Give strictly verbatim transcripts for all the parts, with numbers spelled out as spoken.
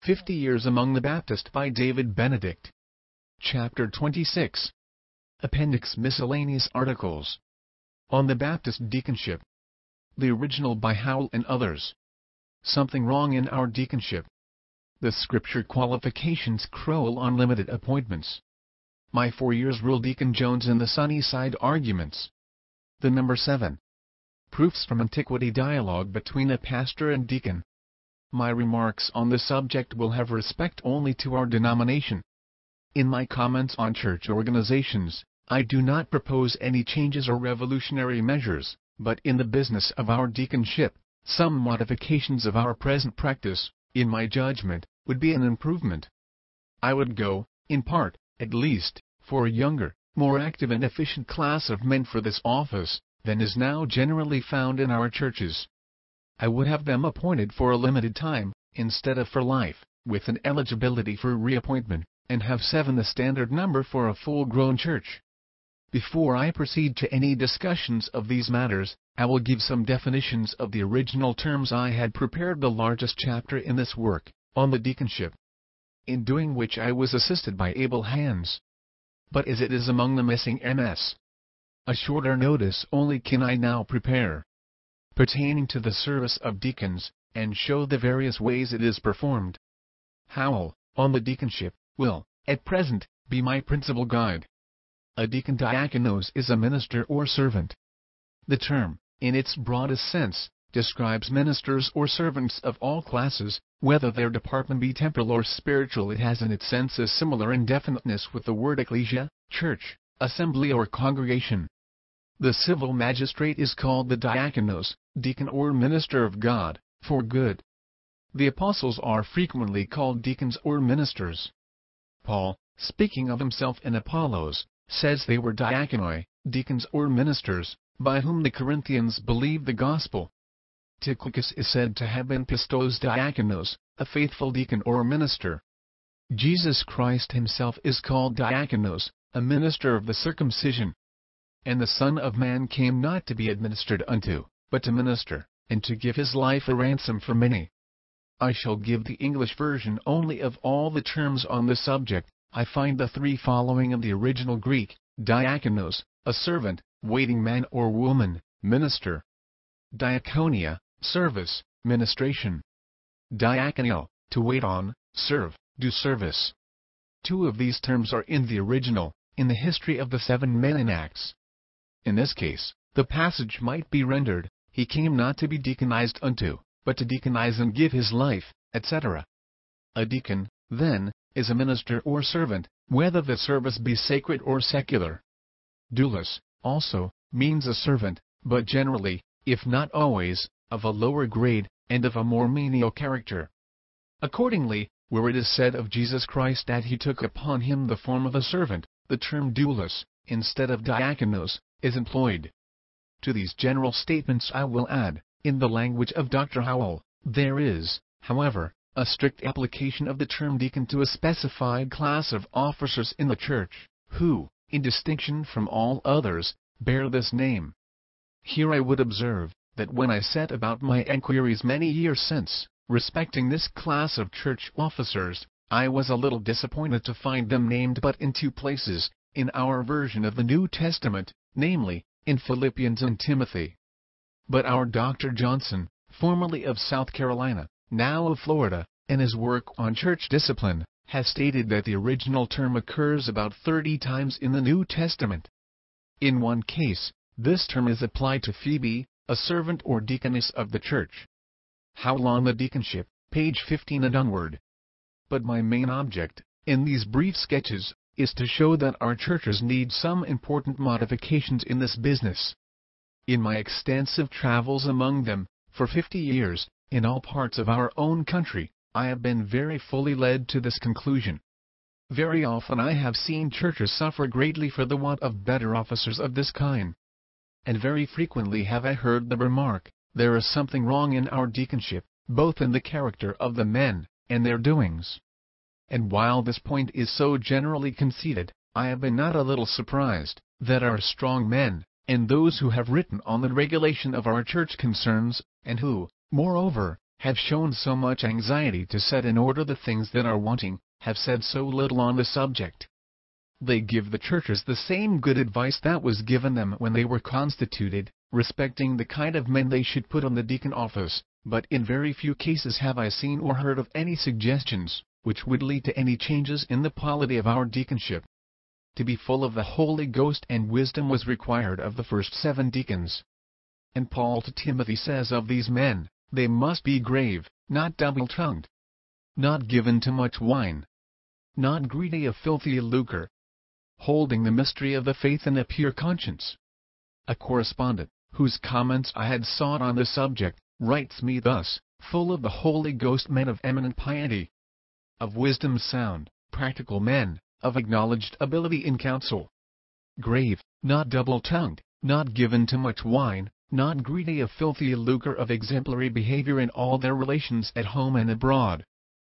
Fifty Years Among the Baptists by David Benedict. Chapter twenty-six. Appendix Miscellaneous Articles. On the Baptist Deaconship. The original by Howell and others. Something wrong in our deaconship. The Scripture qualifications Crowell on limited appointments. My four years rule Deacon Jones in the Sunnyside arguments. The number seven. Proofs from Antiquity dialogue between a pastor and deacon. My remarks on the subject will have respect only to our denomination. In my comments on church organizations, I do not propose any changes or revolutionary measures, but in the business of our deaconship, some modifications of our present practice, in my judgment, would be an improvement. I would go, in part, at least, for a younger, more active and efficient class of men for this office, than is now generally found in our churches. I would have them appointed for a limited time, instead of for life, with an eligibility for reappointment, and have seven the standard number for a full-grown church. Before I proceed to any discussions of these matters, I will give some definitions of the original terms I had prepared the largest chapter in this work, on the deaconship, in doing which I was assisted by able hands. But as it is among the missing M S, a shorter notice only can I now prepare, pertaining to the service of deacons, and show the various ways it is performed. Howell, on the deaconship, will, at present, be my principal guide. A deacon diakonos is a minister or servant. The term, in its broadest sense, describes ministers or servants of all classes, whether their department be temporal or spiritual. It has in its sense a similar indefiniteness with the word ecclesia, church, assembly or congregation. The civil magistrate is called the diakonos, deacon or minister of God, for good. The apostles are frequently called deacons or ministers. Paul, speaking of himself and Apollos, says they were diakonoi, deacons or ministers, by whom the Corinthians believed the gospel. Tychicus is said to have been pistos diakonos, a faithful deacon or minister. Jesus Christ himself is called diakonos, a minister of the circumcision. And the Son of Man came not to be administered unto, but to minister, and to give his life a ransom for many. I shall give the English version only of all the terms on the subject. I find the three following in the original Greek: diakonos, a servant, waiting man or woman, minister; diakonia, service, ministration; diakonio, to wait on, serve, do service. Two of these terms are in the original, in the history of the seven men in Acts. In this case, the passage might be rendered, he came not to be deaconized unto, but to deaconize and give his life, et cetera. A deacon, then, is a minister or servant, whether the service be sacred or secular. Doulos, also, means a servant, but generally, if not always, of a lower grade, and of a more menial character. Accordingly, where it is said of Jesus Christ that he took upon him the form of a servant, the term doulos, instead of diakonos, is employed. To these general statements I will add, in the language of Doctor Howell, there is, however, a strict application of the term deacon to a specified class of officers in the church, who, in distinction from all others, bear this name. Here I would observe, that when I set about my enquiries many years since, respecting this class of church officers, I was a little disappointed to find them named but in two places, in our version of the New Testament, namely, in Philippians and Timothy. But our Doctor Johnson, formerly of South Carolina, now of Florida, in his work on church discipline, has stated that the original term occurs about thirty times in the New Testament. In one case, this term is applied to Phoebe, a servant or deaconess of the church. Howell on the deaconship, page fifteen and onward. But my main object, in these brief sketches, is to show that our churches need some important modifications in this business. In my extensive travels among them, for fifty years, in all parts of our own country, I have been very fully led to this conclusion. Very often I have seen churches suffer greatly for the want of better officers of this kind. And very frequently have I heard the remark, there is something wrong in our deaconship, both in the character of the men, and their doings. And while this point is so generally conceded, I have been not a little surprised, that our strong men, and those who have written on the regulation of our church concerns, and who, moreover, have shown so much anxiety to set in order the things that are wanting, have said so little on the subject. They give the churches the same good advice that was given them when they were constituted, respecting the kind of men they should put on the deacon office, but in very few cases have I seen or heard of any suggestions which would lead to any changes in the polity of our deaconship. To be full of the Holy Ghost and wisdom was required of the first seven deacons. And Paul to Timothy says of these men, they must be grave, not double-tongued, not given to much wine, not greedy of filthy lucre, holding the mystery of the faith in a pure conscience. A correspondent, whose comments I had sought on the subject, writes me thus: full of the Holy Ghost, men of eminent piety, of wisdom sound, practical men, of acknowledged ability in counsel, grave, not double-tongued, not given to much wine, not greedy of filthy lucre, of exemplary behavior in all their relations at home and abroad,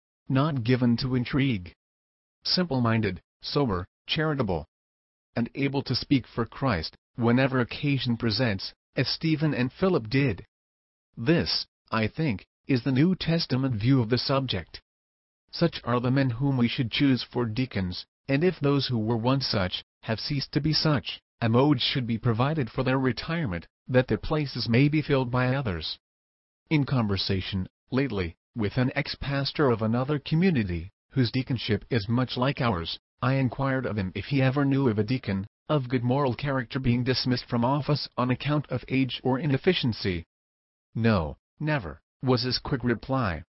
not given to intrigue, simple-minded, sober, charitable, and able to speak for Christ, whenever occasion presents, as Stephen and Philip did. This, I think, is the New Testament view of the subject. Such are the men whom we should choose for deacons, and if those who were once such have ceased to be such, a mode should be provided for their retirement, that their places may be filled by others. In conversation, lately, with an ex-pastor of another community, whose deaconship is much like ours, I inquired of him if he ever knew of a deacon, of good moral character, being dismissed from office on account of age or inefficiency. No, never, was his quick reply.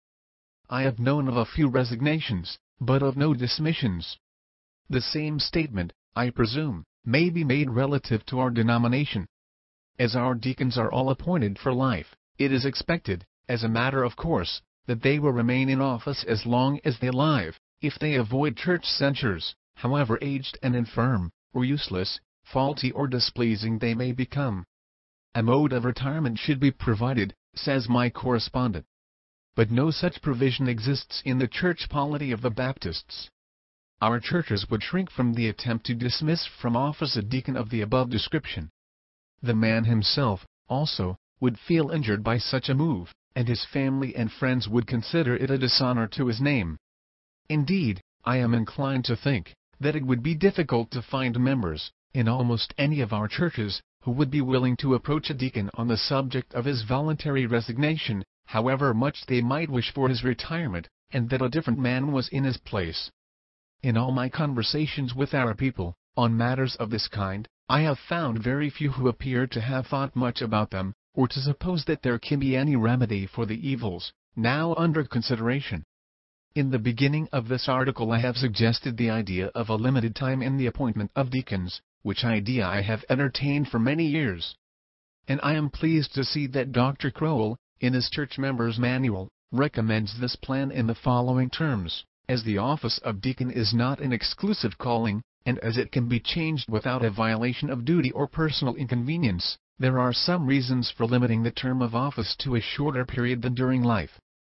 I have known of a few resignations, but of no dismissions. The same statement, I presume, may be made relative to our denomination. As our deacons are all appointed for life, it is expected, as a matter of course, that they will remain in office as long as they live, if they avoid church censures, however aged and infirm, or useless, faulty or displeasing they may become. A mode of retirement should be provided, says my correspondent. But no such provision exists in the church polity of the Baptists. Our churches would shrink from the attempt to dismiss from office a deacon of the above description. The man himself, also, would feel injured by such a move, and his family and friends would consider it a dishonor to his name. Indeed, I am inclined to think that it would be difficult to find members, in almost any of our churches, who would be willing to approach a deacon on the subject of his voluntary resignation, however much they might wish for his retirement, and that a different man was in his place. In all my conversations with our people, on matters of this kind, I have found very few who appear to have thought much about them, or to suppose that there can be any remedy for the evils now under consideration. In the beginning of this article I have suggested the idea of a limited time in the appointment of deacons, which idea I have entertained for many years. And I am pleased to see that Doctor Crowell, in his Church Members' Manual, recommends this plan in the following terms: as the office of deacon is not an exclusive calling, and as it can be changed without a violation of duty or personal inconvenience, there are some reasons for limiting the term of office to a shorter period than during life.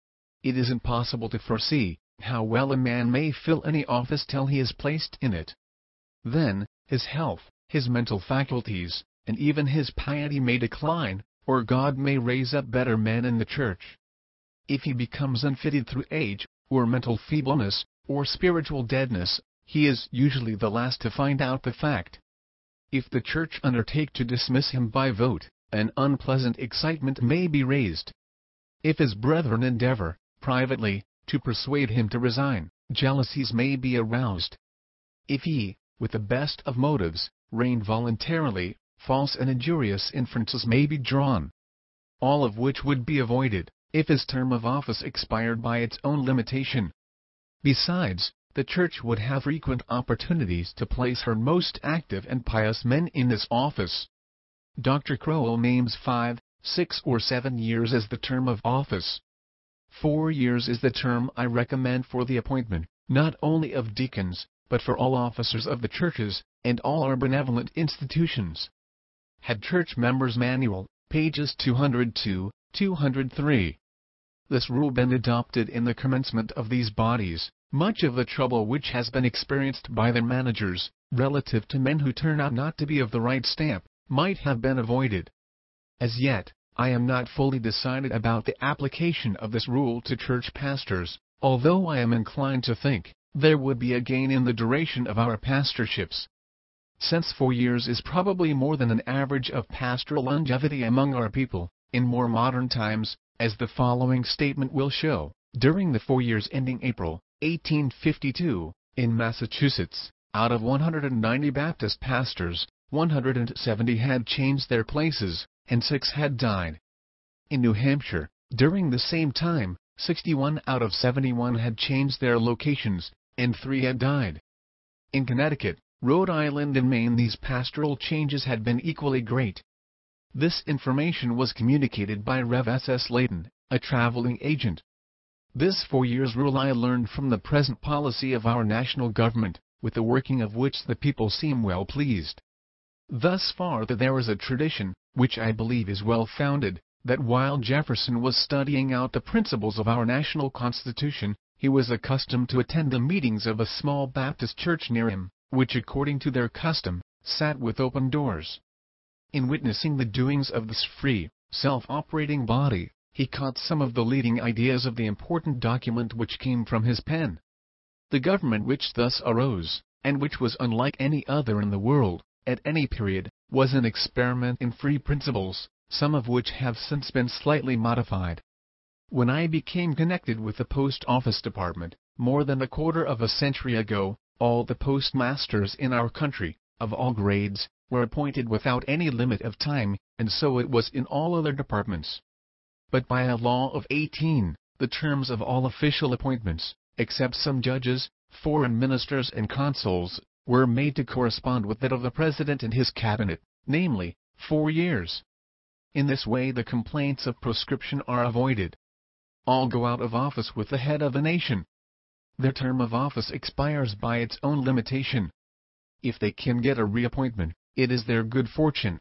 It is impossible to foresee how well a man may fill any office till he is placed in it. Then, his health, his mental faculties, and even his piety may decline, or God may raise up better men in the church. If he becomes unfitted through age, or mental feebleness, or spiritual deadness, he is usually the last to find out the fact. If the church undertake to dismiss him by vote, an unpleasant excitement may be raised. If his brethren endeavor, privately, to persuade him to resign, jealousies may be aroused. If he, with the best of motives, reign voluntarily, false and injurious inferences may be drawn. All of which would be avoided, if his term of office expired by its own limitation. Besides, the church would have frequent opportunities to place her most active and pious men in this office. Doctor Crowell names five, six or seven years as the term of office. Four years is the term I recommend for the appointment, not only of deacons, but for all officers of the churches, and all our benevolent institutions. Had Church Members' Manual, pages two hundred two, two hundred three. This rule been adopted in the commencement of these bodies, much of the trouble which has been experienced by their managers, relative to men who turn out not to be of the right stamp, might have been avoided. As yet, I am not fully decided about the application of this rule to church pastors, although I am inclined to think there would be a gain in the duration of our pastorships. Since four years is probably more than an average of pastoral longevity among our people, in more modern times, as the following statement will show, during the four years ending April eighteen fifty-two, in Massachusetts, out of one hundred ninety Baptist pastors, one hundred seventy had changed their places, and six had died. In New Hampshire, during the same time, sixty-one out of seventy-one had changed their locations, and three had died. In Connecticut, Rhode Island and Maine these pastoral changes had been equally great. This information was communicated by Rev S S Layton, a traveling agent. This four years rule I learned from the present policy of our national government, with the working of which the people seem well pleased. Thus far that there is a tradition, which I believe is well founded, that while Jefferson was studying out the principles of our national Constitution, he was accustomed to attend the meetings of a small Baptist church near him, which according to their custom, sat with open doors. In witnessing the doings of this free, self-operating body, he caught some of the leading ideas of the important document which came from his pen. The government which thus arose, and which was unlike any other in the world, at any period, was an experiment in free principles, some of which have since been slightly modified. When I became connected with the Post Office Department, more than a quarter of a century ago, all the postmasters in our country, of all grades, were appointed without any limit of time, and so it was in all other departments. But by a law of eighteen, the terms of all official appointments, except some judges, foreign ministers and consuls, were made to correspond with that of the President and his cabinet, namely, four years. In this way the complaints of proscription are avoided. All go out of office with the head of the nation. Their term of office expires by its own limitation. If they can get a reappointment, it is their good fortune.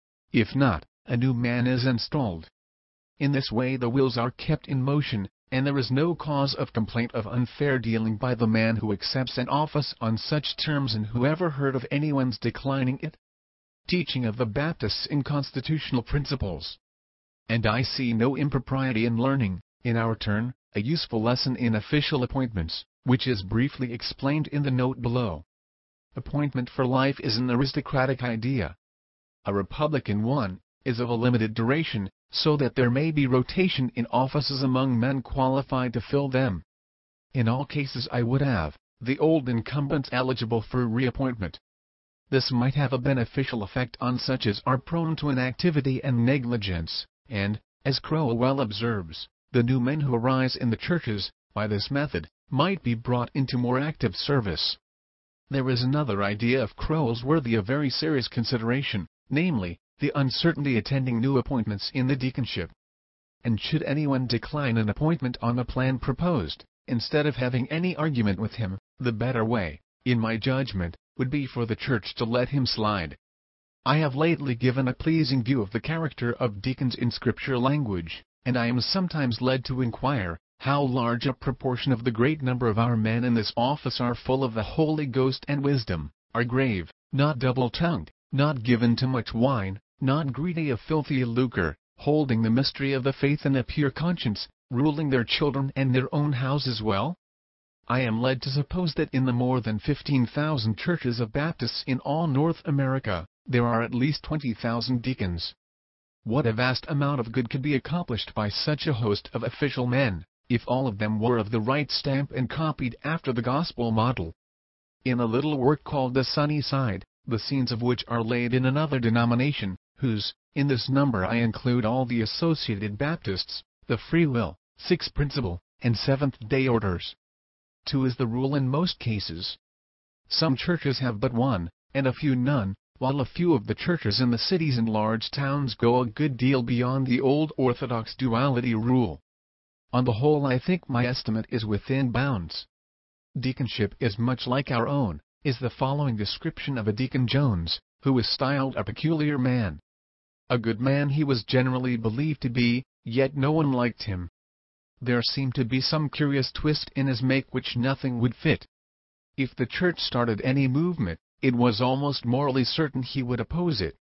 If not, a new man is installed. In this way the wheels are kept in motion, and there is no cause of complaint of unfair dealing by the man who accepts an office on such terms, and who ever heard of anyone's declining it? Teaching of the Baptists in constitutional principles. And I see no impropriety in learning, in our turn, a useful lesson in official appointments, which is briefly explained in the note below. Appointment for life is an aristocratic idea. A republican one is of a limited duration, so that there may be rotation in offices among men qualified to fill them. In all cases I would have the old incumbents eligible for reappointment. This might have a beneficial effect on such as are prone to inactivity and negligence, and, as Crowell well observes, the new men who arise in the churches, by this method, might be brought into more active service. There is another idea of Crowell's worthy of very serious consideration, namely, the uncertainty attending new appointments in the deaconship. And should anyone decline an appointment on the plan proposed, instead of having any argument with him, the better way, in my judgment, would be for the church to let him slide. I have lately given a pleasing view of the character of deacons in Scripture language, and I am sometimes led to inquire, how large a proportion of the great number of our men in this office are full of the Holy Ghost and wisdom, are grave, not double-tongued, not given to much wine, not greedy of filthy lucre, holding the mystery of the faith in a pure conscience, ruling their children and their own houses well? I am led to suppose that in the more than fifteen thousand churches of Baptists in all North America, there are at least twenty thousand deacons. What a vast amount of good could be accomplished by such a host of official men, if all of them were of the right stamp and copied after the gospel model. In a little work called The Sunny Side, the scenes of which are laid in another denomination, whose, in this number I include all the Associated Baptists, the Free Will, Sixth Principle, and Seventh-day Orders. Two is the rule in most cases. Some churches have but one, and a few none, while a few of the churches in the cities and large towns go a good deal beyond the old orthodox duality rule. On the whole I think my estimate is within bounds. Deaconship is much like our own, is the following description of a Deacon Jones, who was styled a peculiar man. A good man he was generally believed to be, yet no one liked him. There seemed to be some curious twist in his make which nothing would fit. If the church started any movement, it was almost morally certain he would oppose it.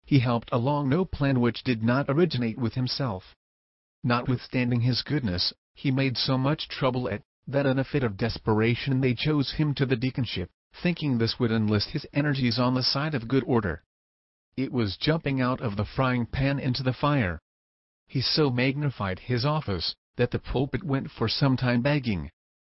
he helped along no plan which did not originate with himself. Notwithstanding his goodness, he made so much trouble at, that in a fit of desperation they chose him to the deaconship, thinking this would enlist his energies on the side of good order. It was jumping out of the frying pan into the fire. He so magnified his office, that the pulpit went for some time begging.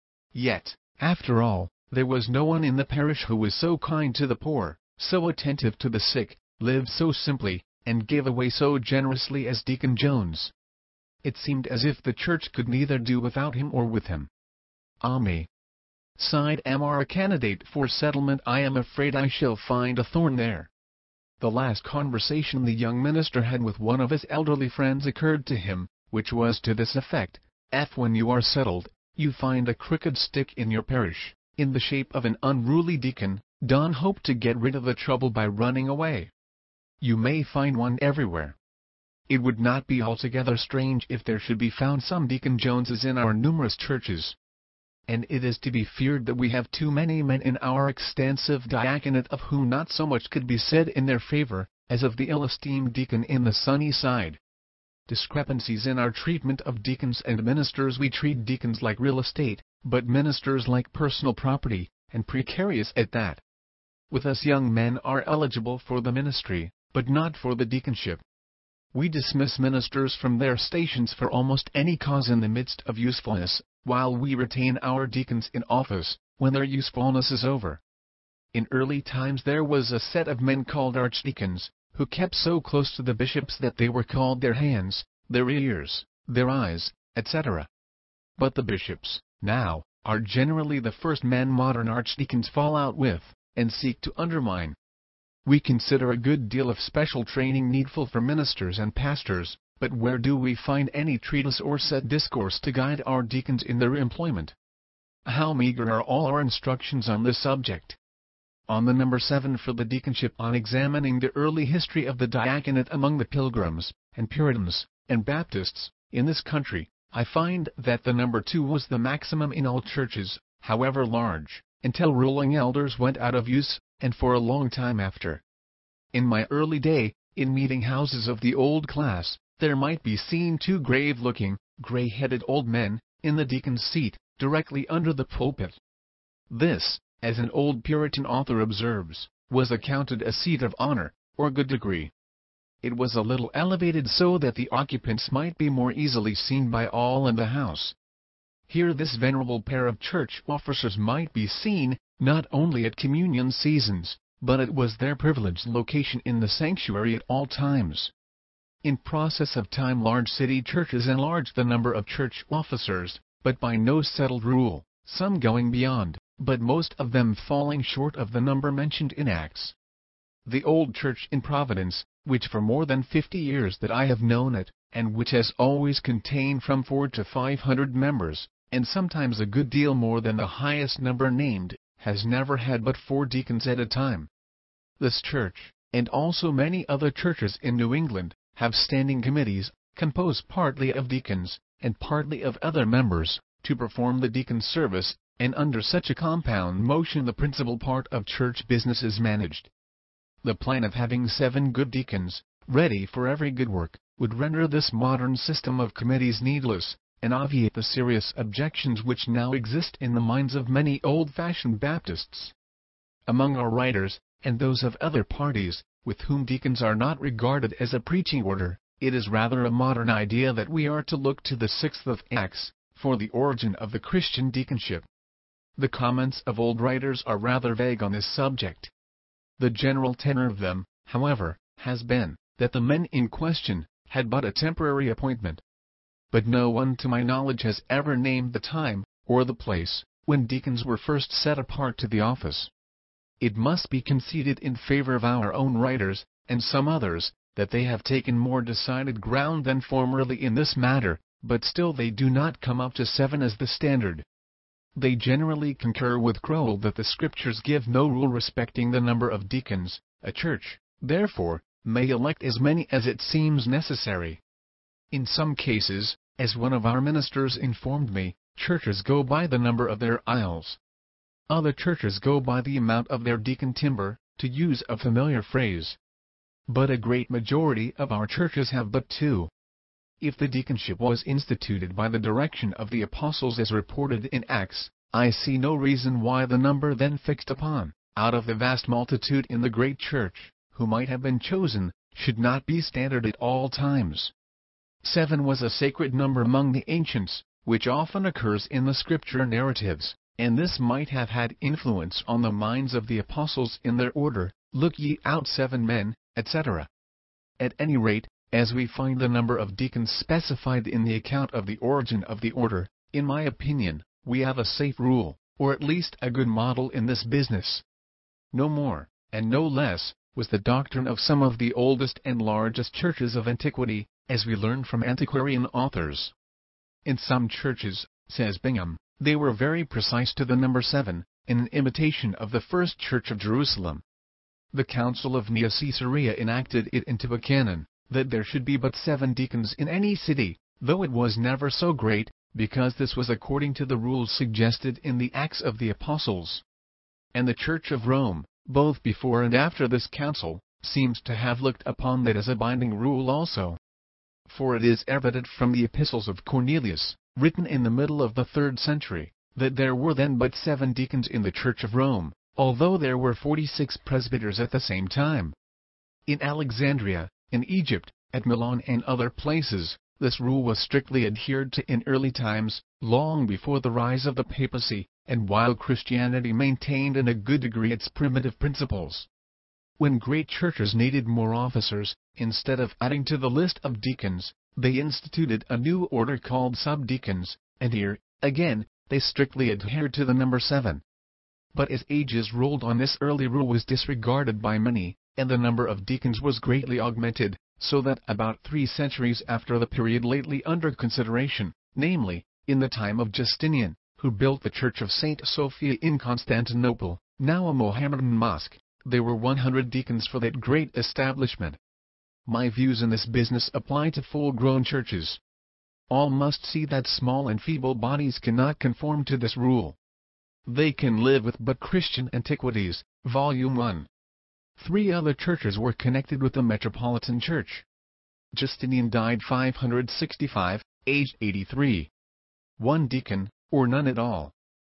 Yet, after all, there was no one in the parish who was so kind to the poor, so attentive to the sick, lived so simply, and gave away so generously as Deacon Jones. It seemed as if the church could neither do without him or with him. Ah me! Sighed Am a candidate for settlement, I am afraid I shall find a thorn there. The last conversation the young minister had with one of his elderly friends occurred to him, which was to this effect: F. When you are settled, you find a crooked stick in your parish, in the shape of an unruly deacon, don't hope to get rid of the trouble by running away. You may find one everywhere. It would not be altogether strange if there should be found some Deacon Joneses in our numerous churches. And it is to be feared that we have too many men in our extensive diaconate of whom not so much could be said in their favor, as of the ill-esteemed deacon in the sunny side. Discrepancies in our treatment of deacons and ministers. We treat deacons like real estate, but ministers like personal property, and precarious at that. With us young men are eligible for the ministry, but not for the deaconship. We dismiss ministers from their stations for almost any cause in the midst of usefulness, while we retain our deacons in office, when their usefulness is over. In early times there was a set of men called archdeacons, who kept so close to the bishops that they were called their hands, their ears, their eyes, et cetera. But the bishops, now, are generally the first men modern archdeacons fall out with, and seek to undermine. We consider a good deal of special training needful for ministers and pastors, but where do we find any treatise or set discourse to guide our deacons in their employment? How meager are all our instructions on this subject! On the number seven for the deaconship, on examining the early history of the diaconate among the Pilgrims, and Puritans, and Baptists, in this country, I find that the number two was the maximum in all churches, however large, until ruling elders went out of use, and for a long time after. In my early day, in meeting-houses of the old class, there might be seen two grave-looking, grey-headed old men, in the deacon's seat, directly under the pulpit. This, as an old Puritan author observes, was accounted a seat of honor, or good degree. It was a little elevated so that the occupants might be more easily seen by all in the house. Here this venerable pair of church officers might be seen, not only at communion seasons, but it was their privileged location in the sanctuary at all times. In process of time large city churches enlarged the number of church officers, but by no settled rule, some going beyond, but most of them falling short of the number mentioned in Acts. The old church in Providence, which for more than fifty years that I have known it, and which has always contained from four to five hundred members, and sometimes a good deal more than the highest number named, has never had but four deacons at a time. This church, and also many other churches in New England, have standing committees, composed partly of deacons, and partly of other members, to perform the deacon's service, and under such a compound motion the principal part of church business is managed. The plan of having seven good deacons, ready for every good work, would render this modern system of committees needless, and obviate the serious objections which now exist in the minds of many old-fashioned Baptists. Among our writers, and those of other parties, with whom deacons are not regarded as a preaching order, it is rather a modern idea that we are to look to the sixth of Acts, for the origin of the Christian deaconship. The comments of old writers are rather vague on this subject. The general tenor of them, however, has been, that the men in question had but a temporary appointment. But no one to my knowledge has ever named the time, or the place, when deacons were first set apart to the office. It must be conceded in favor of our own writers, and some others, that they have taken more decided ground than formerly in this matter, but still they do not come up to seven as the standard. They generally concur with Crowell that the Scriptures give no rule respecting the number of deacons. A church, therefore, may elect as many as it seems necessary. In some cases, as one of our ministers informed me, churches go by the number of their aisles. Other churches go by the amount of their deacon timber, to use a familiar phrase. but a great majority of our churches have but two. If the deaconship was instituted by the direction of the apostles as reported in Acts, I see no reason why the number then fixed upon, out of the vast multitude in the great church, who might have been chosen, should not be standard at all times. Seven was a sacred number among the ancients, which often occurs in the scripture narratives, and this might have had influence on the minds of the apostles in their order, "Look ye out seven men," et cetera. At any rate, as we find the number of deacons specified in the account of the origin of the order, in my opinion, we have a safe rule, or at least a good model in this business. No more, and no less, was the doctrine of some of the oldest and largest churches of antiquity, as we learn from antiquarian authors. In some churches, says Bingham, they were very precise to the number seven, in an imitation of the first church of Jerusalem. The Council of Nicaea enacted it into a canon, that there should be but seven deacons in any city, though it was never so great, because this was according to the rules suggested in the Acts of the Apostles. And the Church of Rome, both before and after this council, seems to have looked upon that as a binding rule also. For it is evident from the epistles of Cornelius, written in the middle of the third century, that there were then but seven deacons in the Church of Rome, although there were forty-six presbyters at the same time. In Alexandria, in Egypt, at Milan and other places, this rule was strictly adhered to in early times, long before the rise of the papacy, and while Christianity maintained in a good degree its primitive principles. When great churches needed more officers, instead of adding to the list of deacons, they instituted a new order called subdeacons, and here, again, they strictly adhered to the number seven. But as ages rolled on, this early rule was disregarded by many, and the number of deacons was greatly augmented, so that about three centuries after the period lately under consideration, namely, in the time of Justinian, who built the Church of Saint Sophia in Constantinople, now a Mohammedan mosque, there were one hundred deacons for that great establishment. My views in this business apply to full-grown churches. All must see that small and feeble bodies cannot conform to this rule. They can live with but Christian Antiquities, Volume one. Three other churches were connected with the Metropolitan Church. Justinian died five hundred sixty-five, aged eighty-three. One deacon, or none at all.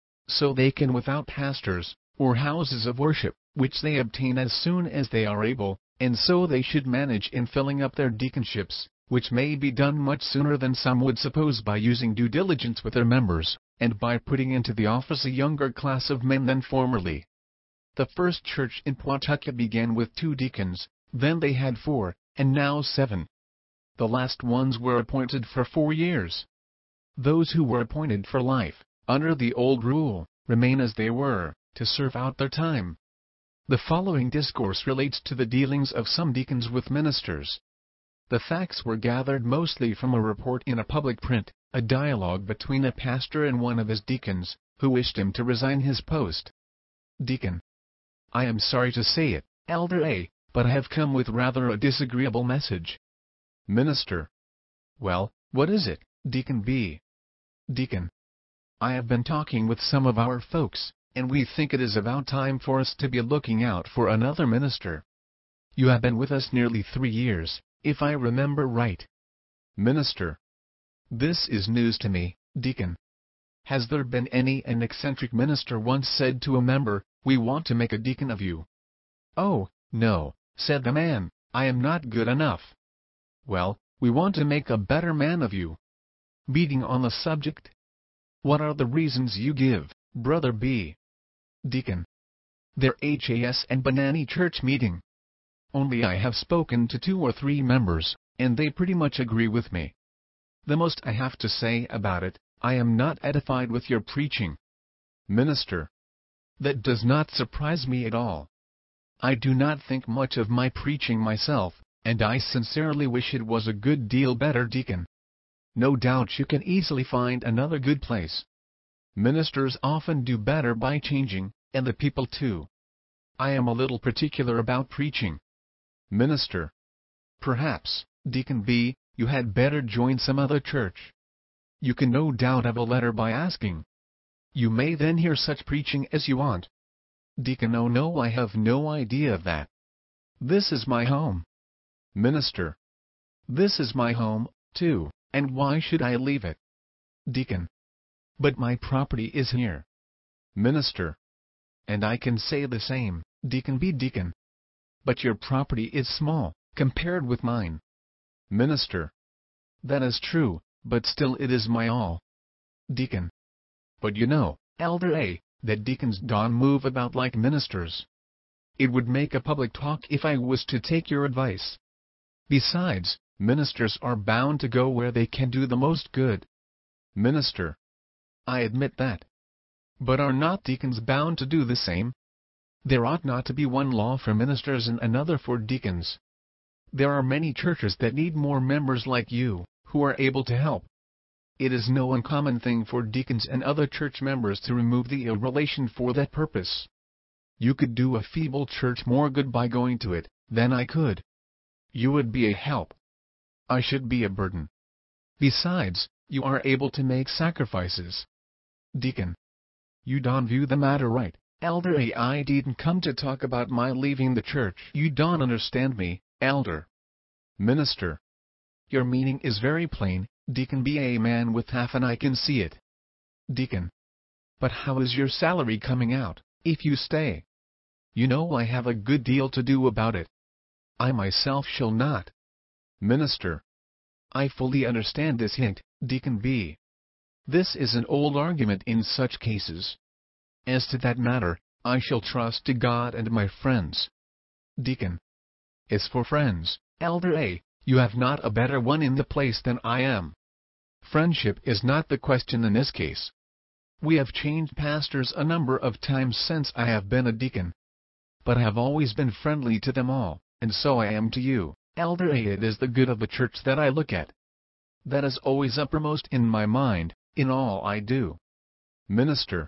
So they can without pastors, or houses of worship, which they obtain as soon as they are able, and so they should manage in filling up their deaconships, which may be done much sooner than some would suppose by using due diligence with their members, and by putting into the office a younger class of men than formerly. The first church in Pawtucket began with two deacons, then they had four, and now seven. The last ones were appointed for four years. Those who were appointed for life, under the old rule, remain as they were, to serve out their time. The following discourse relates to the dealings of some deacons with ministers. The facts were gathered mostly from a report in a public print, a dialogue between a pastor and one of his deacons, who wished him to resign his post. Deacon: I am sorry to say it, Elder A, but I have come with rather a disagreeable message. Minister: Well, what is it, Deacon B? Deacon: I have been talking with some of our folks, and we think it is about time for us to be looking out for another minister. You have been with us nearly three years, if I remember right. Minister: This is news to me, Deacon. Has there been any an eccentric minister once said to a member, "We want to make a deacon of you"? Oh, no, said the man, I am not good enough. Well, we want to make a better man of you. Beating on the subject? What are the reasons you give, Brother B? Deacon: Their H A S and Banani Church meeting. Only I have spoken to two or three members, and they pretty much agree with me. The most I have to say about it, I am not edified with your preaching. Minister: That does not surprise me at all. I do not think much of my preaching myself, and I sincerely wish it was a good deal better, Deacon. No doubt you can easily find another good place. Ministers often do better by changing, and the people too. I am a little particular about preaching. Minister: Perhaps, Deacon B, you had better join some other church. You can no doubt have a letter by asking. You may then hear such preaching as you want. Deacon: Oh no, I have no idea of that. This is my home. Minister. This is my home, too, and why should I leave it? Deacon. But my property is here. Minister. And I can say the same, Deacon B. Deacon. But your property is small, compared with mine. Minister. That is true, but still it is my all. Deacon. But you know, Elder A., that deacons don't move about like ministers. It would make a public talk if I was to take your advice. Besides, ministers are bound to go where they can do the most good. Minister. I admit that. But are not deacons bound to do the same? There ought not to be one law for ministers and another for deacons. There are many churches that need more members like you, who are able to help. It is no uncommon thing for deacons and other church members to remove the ill relation for that purpose. You could do a feeble church more good by going to it, than I could. You would be a help. I should be a burden. Besides, you are able to make sacrifices. Deacon. You don't view the matter right, Elder A. I didn't come to talk about my leaving the church. You don't understand me, Elder. Minister. Your meaning is very plain, Deacon B. A man with half and I can see it. Deacon. But how is your salary coming out, if you stay? You know I have a good deal to do about it. I myself shall not. Minister. I fully understand this hint, Deacon B. This is an old argument in such cases. As to that matter, I shall trust to God and my friends. Deacon. As for friends, Elder A., you have not a better one in the place than I am. Friendship is not the question in this case. We have changed pastors a number of times since I have been a deacon. But I have always been friendly to them all, and so I am to you, Elder A. It is the good of the church that I look at. That is always uppermost in my mind, in all I do. Minister.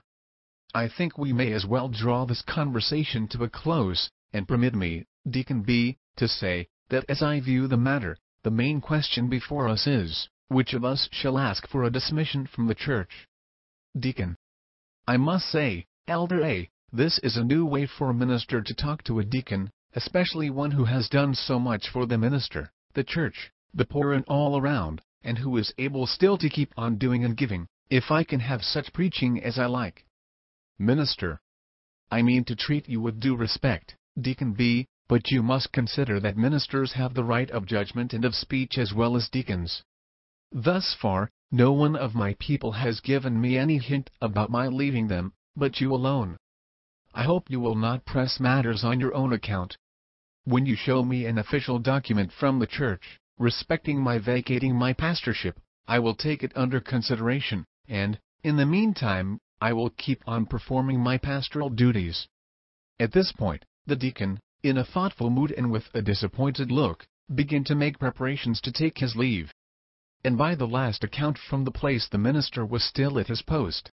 I think we may as well draw this conversation to a close, and permit me, Deacon B., to say, that as I view the matter, the main question before us is, which of us shall ask for a dismission from the church? Deacon. I must say, Elder A., this is a new way for a minister to talk to a deacon, especially one who has done so much for the minister, the church, the poor and all around, and who is able still to keep on doing and giving, if I can have such preaching as I like. Minister. I mean to treat you with due respect, Deacon B., but you must consider that ministers have the right of judgment and of speech as well as deacons. Thus far, no one of my people has given me any hint about my leaving them, but you alone. I hope you will not press matters on your own account. When you show me an official document from the church, respecting my vacating my pastorship, I will take it under consideration, and, in the meantime, I will keep on performing my pastoral duties. At this point, the deacon, in a thoughtful mood and with a disappointed look, began to make preparations to take his leave. And by the last account from the place the minister was still at his post.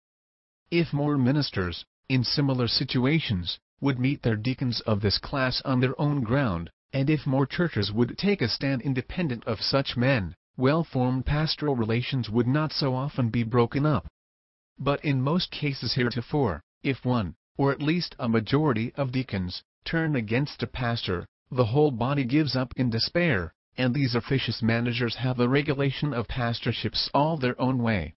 If more ministers, in similar situations, would meet their deacons of this class on their own ground, and if more churches would take a stand independent of such men, well-formed pastoral relations would not so often be broken up. But in most cases heretofore, if one, or at least a majority of deacons, turn against a pastor, the whole body gives up in despair, and these officious managers have the regulation of pastorships all their own way.